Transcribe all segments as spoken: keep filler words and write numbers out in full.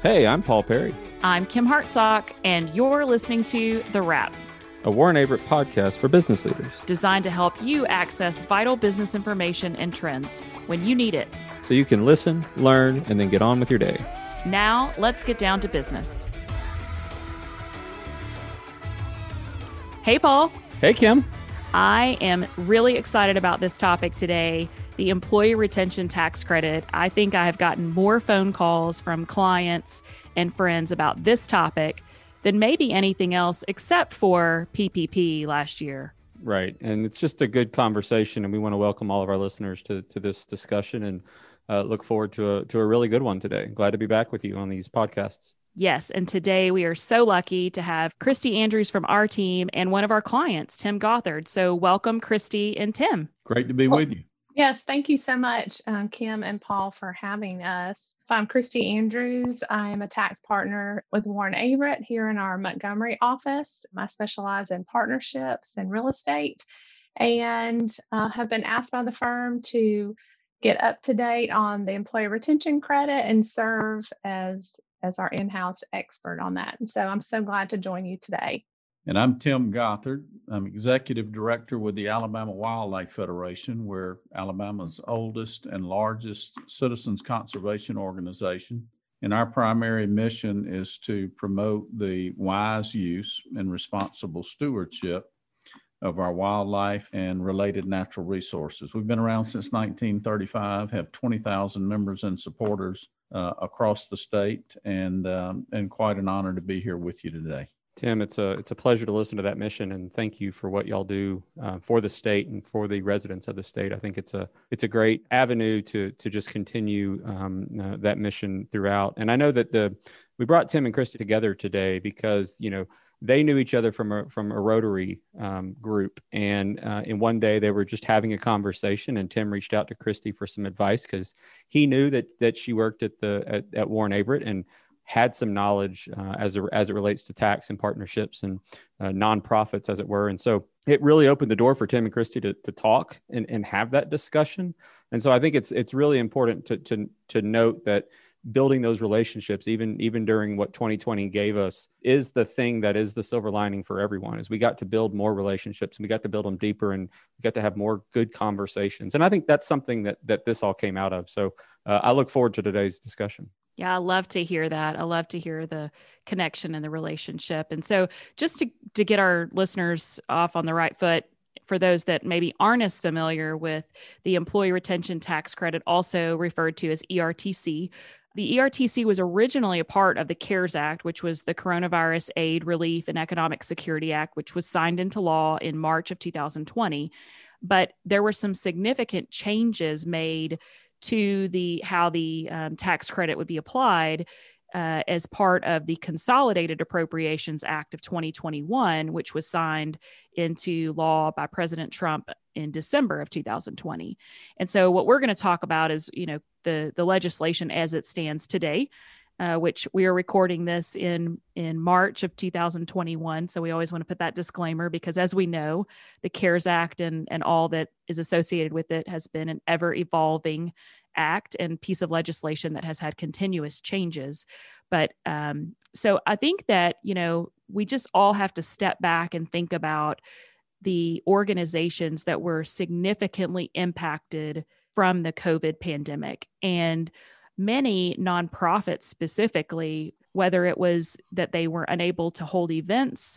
Hey, I'm Paul Perry. I'm Kim Hartsock, and you're listening to The Wrap, a Warren Averett podcast for business leaders, designed to help you access vital business information and trends when you need it, so you can listen, learn, and then get on with your day. Now, let's get down to business. Hey, Paul. Hey, Kim. I am really excited about this topic today, the Employee Retention Tax Credit. I think I have gotten more phone calls from clients and friends about this topic than maybe anything else except for P P P last year. Right. And it's just a good conversation, and we want to welcome all of our listeners to, to this discussion and uh, look forward to a, to a really good one today. Glad to be back with you on these podcasts. Yes. And today we are so lucky to have Christy Andrews from our team and one of our clients, Tim Gothard. So welcome, Christy and Tim. Great to be well, with you. Yes. Thank you so much, um, Kim and Paul, for having us. I'm Christy Andrews. I am a tax partner with Warren Averett here in our Montgomery office. I specialize in partnerships and real estate, and uh, have been asked by the firm to get up to date on the employee retention credit and serve as as our in-house expert on that. And so I'm so glad to join you today. And I'm Tim Gothard. I'm Executive Director with the Alabama Wildlife Federation. We're Alabama's oldest and largest citizens conservation organization. And our primary mission is to promote the wise use and responsible stewardship of our wildlife and related natural resources. We've been around since nineteen thirty-five, have twenty thousand members and supporters uh, across the state, and um, and quite an honor to be here with you today. Tim, it's a it's a pleasure to listen to that mission, and thank you for what y'all do uh, for the state and for the residents of the state. I think it's a it's a great avenue to to just continue um, uh, that mission throughout. And I know that the we brought Tim and Christy together today because you know they knew each other from a from a Rotary um, group, and uh, in one day they were just having a conversation, and Tim reached out to Christy for some advice because he knew that that she worked at the at, at Warren Averett and had some knowledge uh, as a, as it relates to tax and partnerships and uh, nonprofits, as it were. And so it really opened the door for Tim and Christy to, to talk and, and have that discussion. And so I think it's it's really important to to to note that building those relationships, even even during what twenty twenty gave us, is the thing that is the silver lining for everyone. Is we got to build more relationships, and we got to build them deeper, and we got to have more good conversations. And I think that's something that that this all came out of. So uh, I look forward to today's discussion. Yeah, I love to hear that. I love to hear the connection and the relationship. And so just to, to get our listeners off on the right foot, for those that maybe aren't as familiar with the Employee Retention Tax Credit, also referred to as E R T C. The E R T C was originally a part of the CARES Act, which was the Coronavirus Aid, Relief, and Economic Security Act, which was signed into law in March of two thousand twenty. But there were some significant changes made to the how the um, tax credit would be applied uh, as part of the Consolidated Appropriations Act of twenty twenty-one, which was signed into law by President Trump in December of two thousand twenty. And so what we're going to talk about is, you know, the, the legislation as it stands today, uh, which we are recording this in, in March of two thousand twenty-one. So we always want to put that disclaimer because, as we know, the CARES Act and, and all that is associated with it has been an ever evolving act and piece of legislation that has had continuous changes. But um, so I think that, you know, we just all have to step back and think about the organizations that were significantly impacted from the COVID pandemic. And many nonprofits specifically, whether it was that they were unable to hold events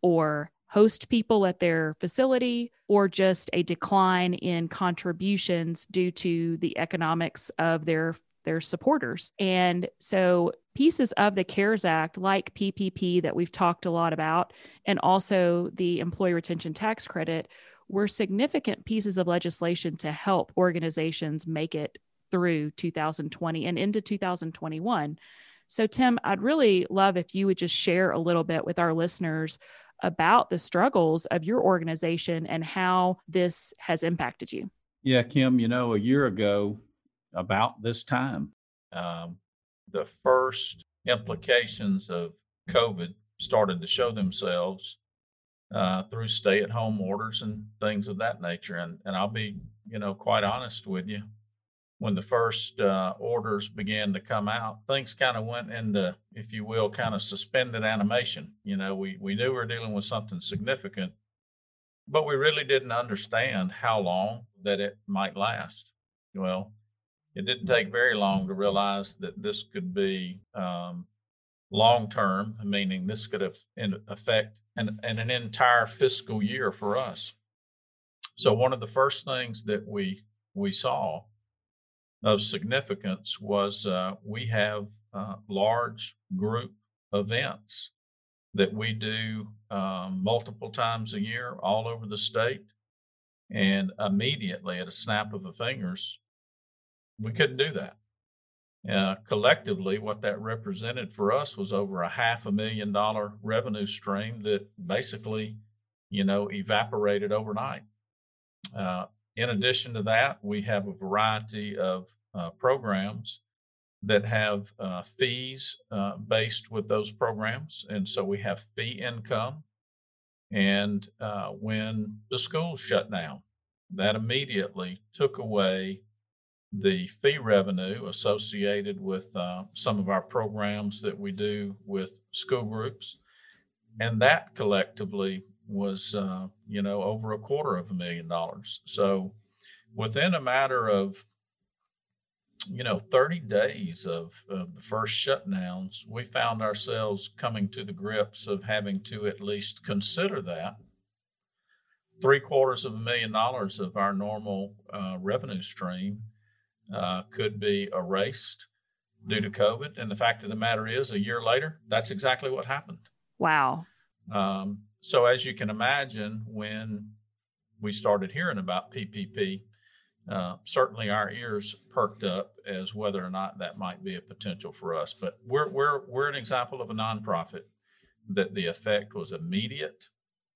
or host people at their facility, or just a decline in contributions due to the economics of their, their supporters. And so pieces of the CARES Act, like P P P that we've talked a lot about, and also the Employee Retention Tax Credit, were significant pieces of legislation to help organizations make it through two thousand twenty and into two thousand twenty-one. So Tim, I'd really love if you would just share a little bit with our listeners about the struggles of your organization and how this has impacted you. Yeah, Kim, you know, a year ago, about this time, um, the first implications of COVID started to show themselves uh, through stay-at-home orders and things of that nature. And, and I'll be, you know, quite honest with you. when the first uh, orders began to come out, things kind of went into, if you will, kind of suspended animation. You know, we, we knew we were dealing with something significant, but we really didn't understand how long that it might last. Well, it didn't take very long to realize that this could be um, long-term, meaning this could have in affect an, an, an entire fiscal year for us. So one of the first things that we we saw of significance was uh, we have uh, large group events that we do um, multiple times a year all over the state. And immediately at a snap of the fingers, we couldn't do that. Uh, collectively, what that represented for us was over a half a million dollar revenue stream that basically, you know, evaporated overnight. Uh, in addition to that, we have a variety of uh, programs that have uh, fees uh, based with those programs. And so we have fee income. And uh, when the schools shut down, that immediately took away the fee revenue associated with uh, some of our programs that we do with school groups. And that collectively was, uh, you know, over a quarter of a million dollars. So within a matter of, you know, thirty days of, of the first shutdowns, we found ourselves coming to the grips of having to at least consider that. Three quarters of a million dollars of our normal uh, revenue stream uh, could be erased due to COVID. And the fact of the matter is, a year later, that's exactly what happened. Wow. Um, so as you can imagine, when we started hearing about P P P, uh, certainly our ears perked up as whether or not that might be a potential for us. But we're we're we're an example of a nonprofit that the effect was immediate,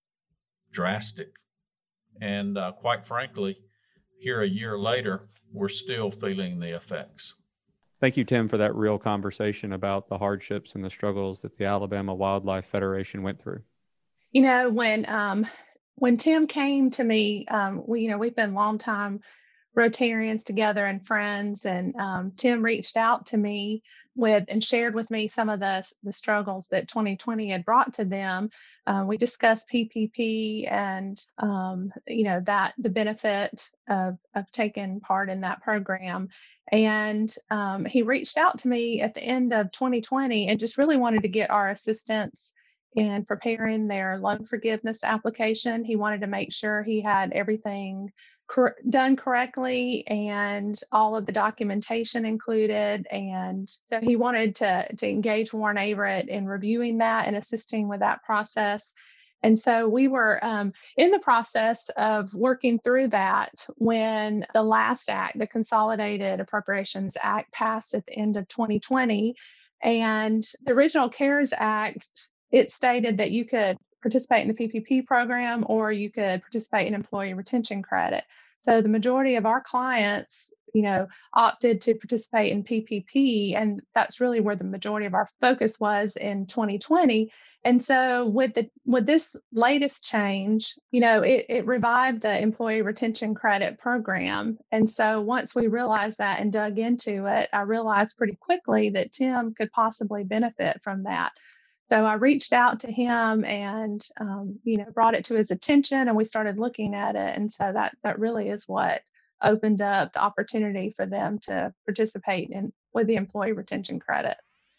drastic, and uh, quite frankly, here a year later, we're still feeling the effects. Thank you, Tim, for that real conversation about the hardships and the struggles that the Alabama Wildlife Federation went through. You know, when um, when Tim came to me, um, we, you know, we've been longtime Rotarians together and friends, and um, Tim reached out to me with and shared with me some of the the struggles that twenty twenty had brought to them. Uh, we discussed P P P and um, you know that the benefit of of taking part in that program. And um, he reached out to me at the end of twenty twenty and just really wanted to get our assistance in preparing their loan forgiveness application. He wanted to make sure he had everything cor- done correctly and all of the documentation included. And so he wanted to, to engage Warren Averett in reviewing that and assisting with that process. And so we were um, in the process of working through that when the last act, the Consolidated Appropriations Act, passed at the end of twenty twenty. And the original CARES Act, it stated that you could participate in the P P P program or you could participate in employee retention credit. So the majority of our clients, you know, opted to participate in P P P, and that's really where the majority of our focus was in twenty twenty. And so with the with this latest change, you know, it, it revived the employee retention credit program. And so once we realized that and dug into it, I realized pretty quickly that Tim could possibly benefit from that. So I reached out to him and, um, you know, brought it to his attention, and we started looking at it. And so that that really is what opened up the opportunity for them to participate in with the employee retention credit.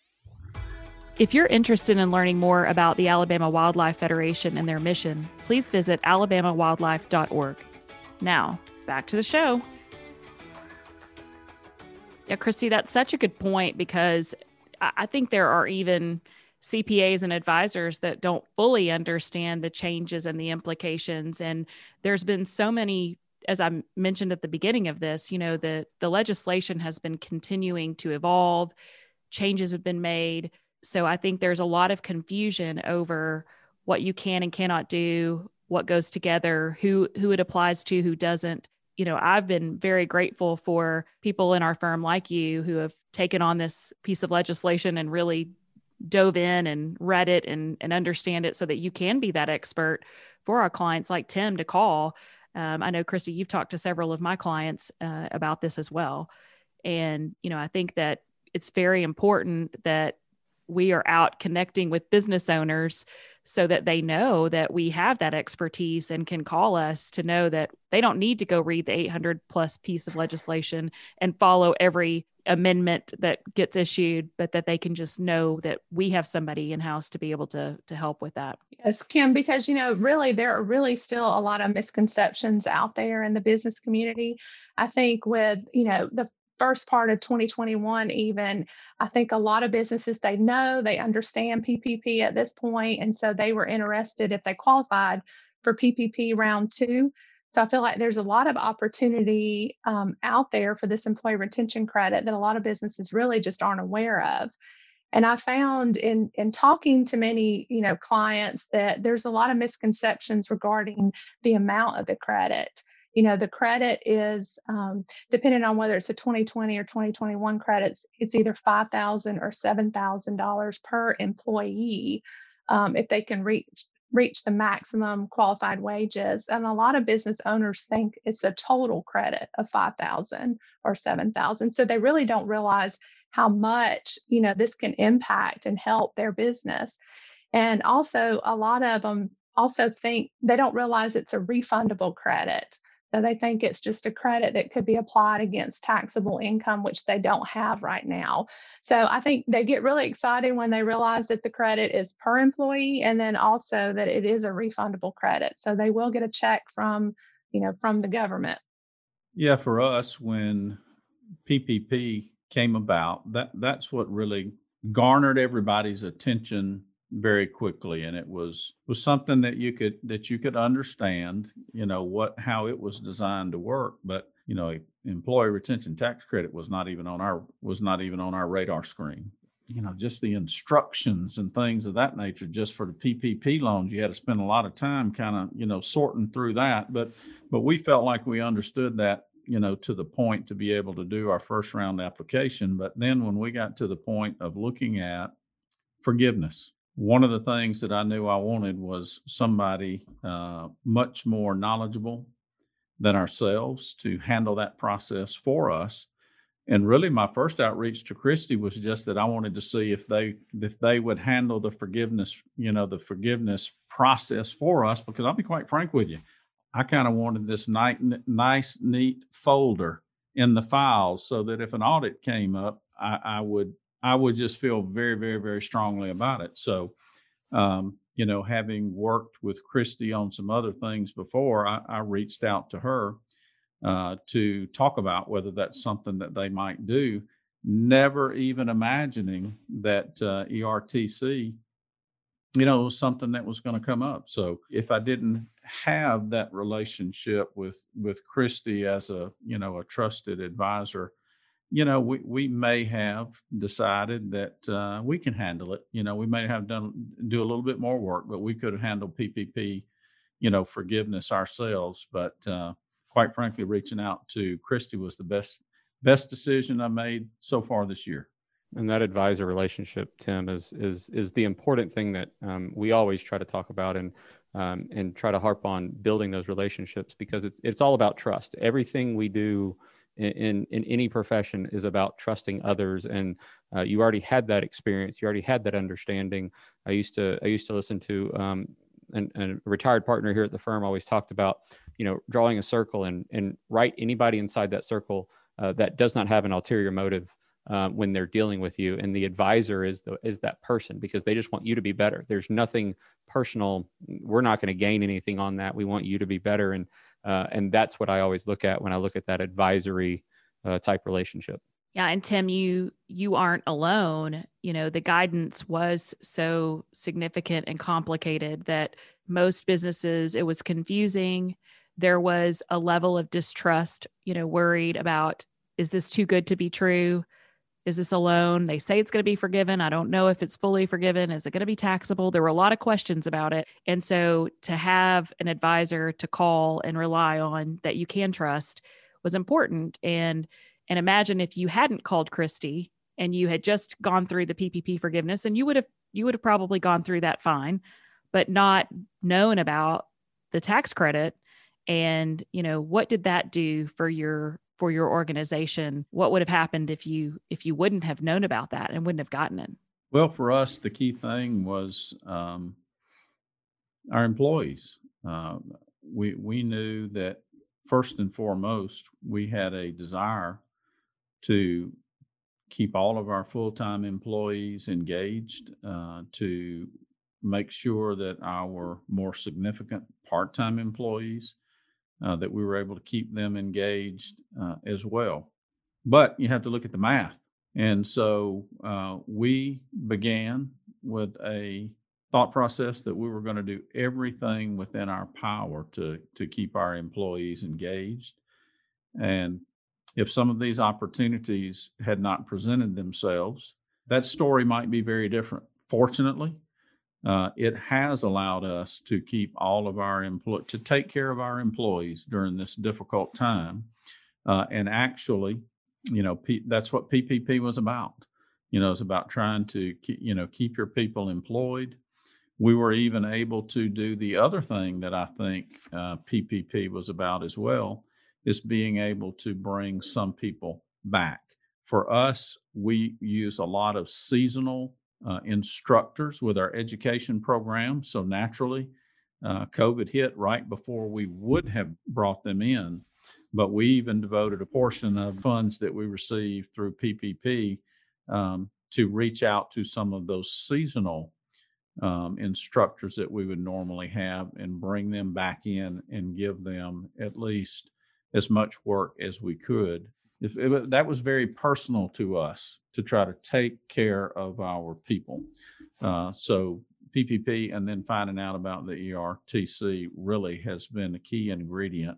If you're interested in learning more about the Alabama Wildlife Federation and their mission, please visit alabama wildlife dot org. Now, back to the show. Yeah, Christy, that's such a good point, because I think there are even C P As and advisors that don't fully understand the changes and the implications. And there's been so many, as I mentioned at the beginning of this, you know, the, the legislation has been continuing to evolve, changes have been made. So I think there's a lot of confusion over what you can and cannot do, what goes together, who, who it applies to, who doesn't. You know, I've been very grateful for people in our firm like you who have taken on this piece of legislation and really dove in and read it and, and understand it so that you can be that expert for our clients like Tim to call. Um, I know, Christy, you've talked to several of my clients uh, about this as well. And, you know, I think that it's very important that we are out connecting with business owners so that they know that we have that expertise and can call us to know that they don't need to go read the eight hundred plus piece of legislation and follow every amendment that gets issued, but that they can just know that we have somebody in-house to be able to, to help with that. Yes, Kim, because, you know, really, there are really still a lot of misconceptions out there in the business community. I think with, you know, the first part of twenty twenty-one, even, I think a lot of businesses, they know, they understand P P P at this point, and so they were interested if they qualified for P P P round two. So I feel like there's a lot of opportunity um, out there for this employee retention credit that a lot of businesses really just aren't aware of. And I found in in talking to many, you know, clients that there's a lot of misconceptions regarding the amount of the credit. You know, the credit is, um, depending on whether it's a twenty twenty or twenty twenty-one credits, it's either five thousand dollars or seven thousand dollars per employee um, if they can reach reach the maximum qualified wages. And a lot of business owners think it's a total credit of five thousand dollars or seven thousand dollars. So they really don't realize how much, you know, this can impact and help their business. And also, a lot of them also think they don't realize it's a refundable credit. So they think it's just a credit that could be applied against taxable income, which they don't have right now. So I think they get really excited when they realize that the credit is per employee, and then also that it is a refundable credit. So they will get a check from, you know, from the government. Yeah, for us, when P P P came about, that that's what really garnered everybody's attention very quickly, and it was was something that you could that you could understand, you know, what how it was designed to work. But, you know, employee retention tax credit was not even on our was not even on our radar screen. You know, just the instructions and things of that nature, just for the P P P loans, you had to spend a lot of time kind of, you know, sorting through that. But but we felt like we understood that, you know, to the point to be able to do our first round application. But then when we got to the point of looking at forgiveness, one of the things that I knew I wanted was somebody uh, much more knowledgeable than ourselves to handle that process for us. And really, my first outreach to Christy was just that I wanted to see if they if they would handle the forgiveness, you know, the forgiveness process for us. Because I'll be quite frank with you, I kind of wanted this nice, nice, neat folder in the files so that if an audit came up, I, I would. I would just feel very, very, very strongly about it. So, um, you know, having worked with Christy on some other things before, I, I reached out to her uh, to talk about whether that's something that they might do, never even imagining that uh, E R T C, you know, was something that was going to come up. So if I didn't have that relationship with with Christy as a, you know, a trusted advisor, you know, we, we may have decided that uh, we can handle it. You know, we may have done do a little bit more work, but we could have handled P P P, you know, forgiveness ourselves. But uh, quite frankly, reaching out to Christy was the best best decision I made so far this year. And that advisor relationship, Tim, is is is the important thing that um, we always try to talk about and um, and try to harp on building those relationships, because it's it's all about trust. Everything we do in in any profession is about trusting others, and uh, you already had that experience, you already had that understanding. I used to I used to listen to um, and, and a retired partner here at the firm always talked about, you know, drawing a circle and and write anybody inside that circle uh, that does not have an ulterior motive uh, when they're dealing with you, and the advisor is the is that person, because they just want you to be better. There's nothing personal. We're not going to gain anything on that. We want you to be better, and Uh, and that's what I always look at when I look at that advisory uh, type relationship. Yeah. And Tim, you, you aren't alone. You know, the guidance was so significant and complicated that most businesses, it was confusing. There was a level of distrust, you know, worried about, is this too good to be true? Is this a loan? They say it's going to be forgiven. I don't know if it's fully forgiven. Is it going to be taxable? There were a lot of questions about it. And so to have an advisor to call and rely on that you can trust was important. And, and imagine if you hadn't called Christy and you had just gone through the P P P forgiveness, and you would have, you would have probably gone through that fine, but not known about the tax credit. And, you know, what did that do for your for your organization. What would have happened if you if you wouldn't have known about that and wouldn't have gotten it? Well, for us, the key thing was um, our employees. Uh, we we knew that first and foremost, we had a desire to keep all of our full-time employees engaged, uh, to make sure that our more significant part-time employees, uh, that we were able to keep them engaged uh, as well. But you have to look at the math. And so uh, we began with a thought process that we were going to do everything within our power to, to keep our employees engaged. And if some of these opportunities had not presented themselves, that story might be very different. Fortunately, uh, it has allowed us to keep all of our employees, to take care of our employees during this difficult time. Uh, and actually, you know, P- that's what P P P was about. You know, it's about trying to, keep, you know, keep your people employed. We were even able to do the other thing that I think uh, P P P was about as well, is being able to bring some people back. For us, we use a lot of seasonal uh, instructors with our education program. So naturally, uh, COVID hit right before we would have brought them in. But we even devoted a portion of funds that we received through P P P um, to reach out to some of those seasonal um, instructors that we would normally have and bring them back in and give them at least as much work as we could. If it, that was very personal to us to try to take care of our people. Uh, so P P P and then finding out about the E R T C really has been a key ingredient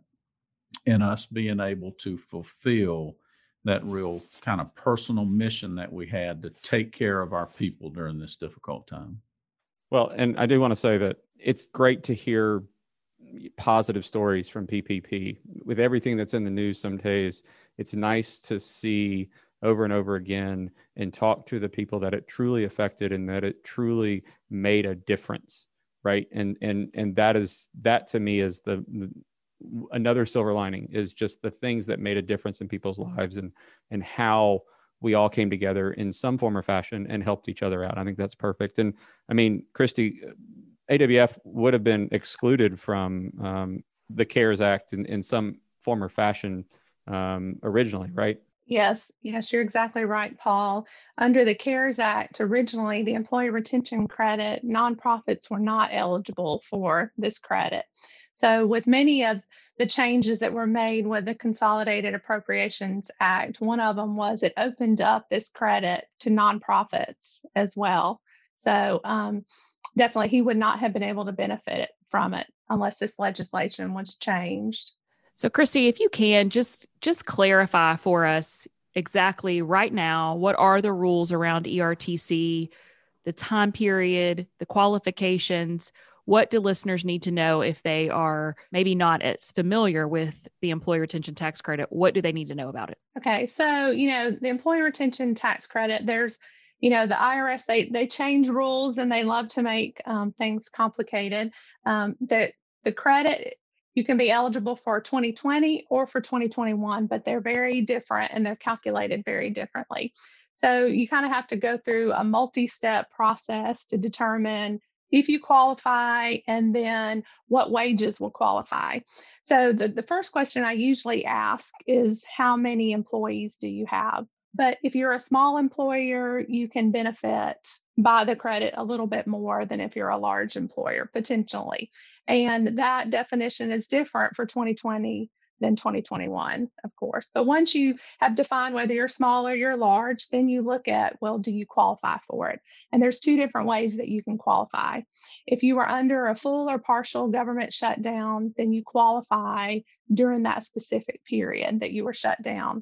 in us being able to fulfill that real kind of personal mission that we had to take care of our people during this difficult time. Well, and I do want to say that it's great to hear positive stories from P P P. With everything that's in the news some days, it's nice to see over and over again and talk to the people that it truly affected and that it truly made a difference, right? And and and that is that to me is the, the another silver lining, is just the things that made a difference in people's lives and and how we all came together in some form or fashion and helped each other out. I think that's perfect. And I mean, Christy, A W F would have been excluded from um, the CARES Act in, in some form or fashion um, originally, right? Yes, yes, you're exactly right, Paul. Under the CARES Act, originally, the Employee Retention Credit, nonprofits were not eligible for this credit. So with many of the changes that were made with the Consolidated Appropriations Act, one of them was it opened up this credit to nonprofits as well. So um, definitely he would not have been able to benefit from it unless this legislation was changed. So Christy, if you can just just clarify for us exactly right now, what are the rules around E R T C, the time period, the qualifications? What do listeners need to know if they are maybe not as familiar with the Employee Retention Tax Credit? What do they need to know about it? Okay, so, you know, the Employee Retention Tax Credit, there's, you know, the I R S, they they change rules and they love to make um, things complicated. Um, the, the credit, you can be eligible for twenty twenty or for twenty twenty-one, but they're very different and they're calculated very differently. So you kind of have to go through a multi-step process to determine if you qualify and then what wages will qualify. So the, the first question I usually ask is, how many employees do you have? But if you're a small employer, you can benefit by the credit a little bit more than if you're a large employer, potentially. And that definition is different for twenty twenty than twenty twenty-one, of course. But once you have defined whether you're small or you're large, then you look at, well, do you qualify for it? And there's two different ways that you can qualify. If you are under a full or partial government shutdown, then you qualify during that specific period that you were shut down.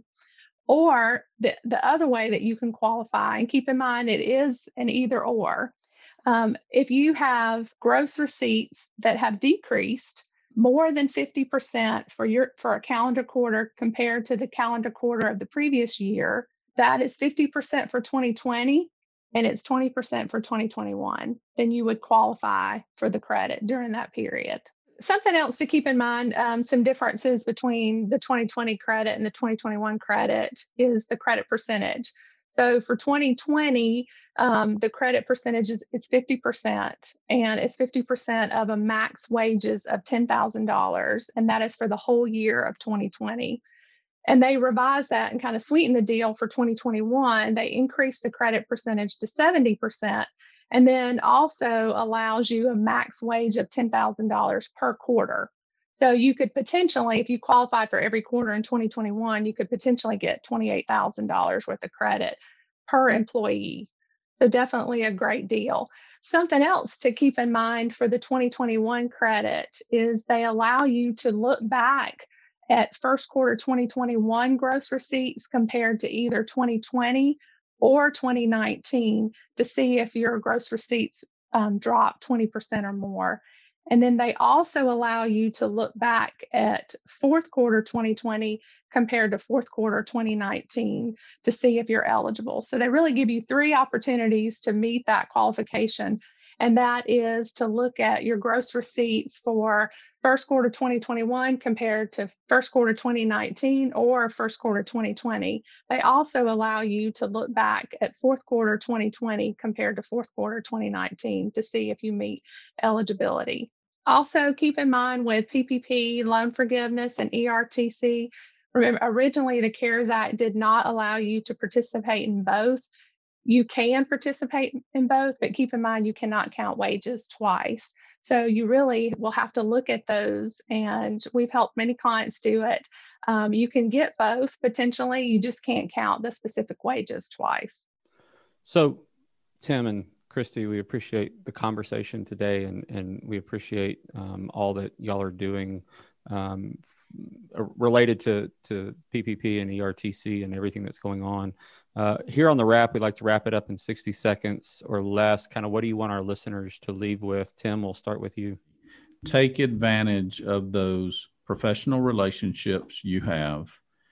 Or the, the other way that you can qualify, and keep in mind it is an either or, um, if you have gross receipts that have decreased more than fifty percent for your for a calendar quarter compared to the calendar quarter of the previous year, that is fifty percent for twenty twenty and it's twenty percent for twenty twenty-one, then you would qualify for the credit during that period. something else to keep in mind, um, some differences between the twenty twenty credit and the twenty twenty-one credit is the credit percentage. So for twenty twenty, um, the credit percentage is it's fifty percent, and it's fifty percent of a max wages of ten thousand dollars, and that is for the whole year of twenty twenty. And they revised that and kind of sweetened the deal for twenty twenty-one. They increased the credit percentage to seventy percent, and then also allows you a max wage of ten thousand dollars per quarter. So you could potentially, if you qualify for every quarter in twenty twenty-one, you could potentially get twenty-eight thousand dollars worth of credit per employee. So definitely a great deal. Something else to keep in mind for the twenty twenty-one credit is they allow you to look back at first quarter twenty twenty-one gross receipts compared to either twenty twenty or twenty nineteen to see if your gross receipts um, dropped twenty percent or more. And then they also allow you to look back at fourth quarter twenty twenty compared to fourth quarter twenty nineteen to see if you're eligible. So they really give you three opportunities to meet that qualification. And that is to look at your gross receipts for first quarter twenty twenty-one compared to first quarter twenty nineteen or first quarter twenty twenty. They also allow you to look back at fourth quarter twenty twenty compared to fourth quarter twenty nineteen to see if you meet eligibility. Also, keep in mind with P P P, loan forgiveness, and E R T C, remember, originally the CARES Act did not allow you to participate in both. You can participate in both, but keep in mind you cannot count wages twice. So you really will have to look at those, and we've helped many clients do it. Um, you can get both potentially, you just can't count the specific wages twice. So Tim and Christy, we appreciate the conversation today, and, and we appreciate um, all that y'all are doing um, f- related to, to P P P and E R T C and everything that's going on. Uh, here on The Wrap, we'd like to wrap it up in sixty seconds or less. Kind of what do you want our listeners to leave with? Tim, we'll start with you. Take advantage of those professional relationships you have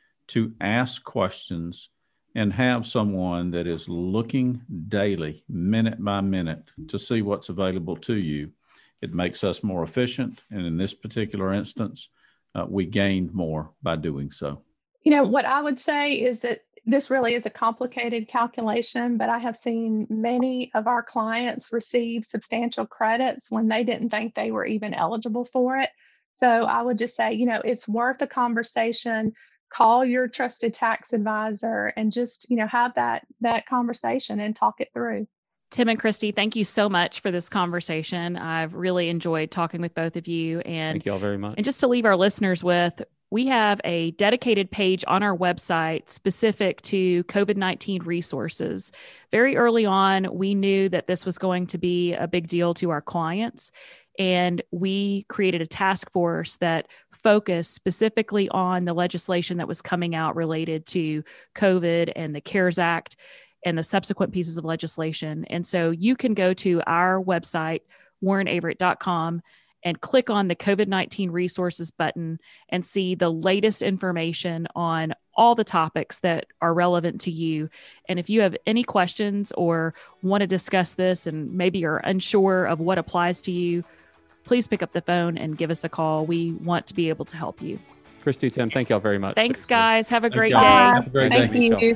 to ask questions and have someone that is looking daily, minute by minute, to see what's available to you. It makes us more efficient. And in this particular instance, uh, we gained more by doing so. You know, what I would say is that this really is a complicated calculation, but I have seen many of our clients receive substantial credits when they didn't think they were even eligible for it. So I would just say, you know, it's worth a conversation. Call your trusted tax advisor and just, you know, have that that conversation and talk it through. Tim and Christy, thank you so much for this conversation. I've really enjoyed talking with both of you. And thank you all very much. And just to leave our listeners with, we have a dedicated page on our website specific to COVID nineteen resources. Very early on, we knew that this was going to be a big deal to our clients. And we created a task force that focused specifically on the legislation that was coming out related to COVID and the CARES Act and the subsequent pieces of legislation. And so you can go to our website, warren averett dot com, and click on the COVID nineteen resources button and see the latest information on all the topics that are relevant to you. And if you have any questions or want to discuss this and maybe you're unsure of what applies to you, please pick up the phone and give us a call. We want to be able to help you. Christy, Tim, thank y'all very much. Thanks, guys. Have a Thank great y'all. day. Have a great Thank day. you.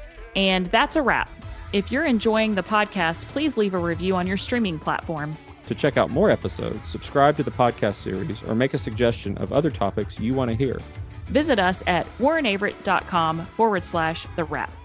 And that's a wrap. If you're enjoying the podcast, please leave a review on your streaming platform. To check out more episodes, subscribe to the podcast series, or make a suggestion of other topics you want to hear. Visit us at warren averett dot com forward slash the wrap.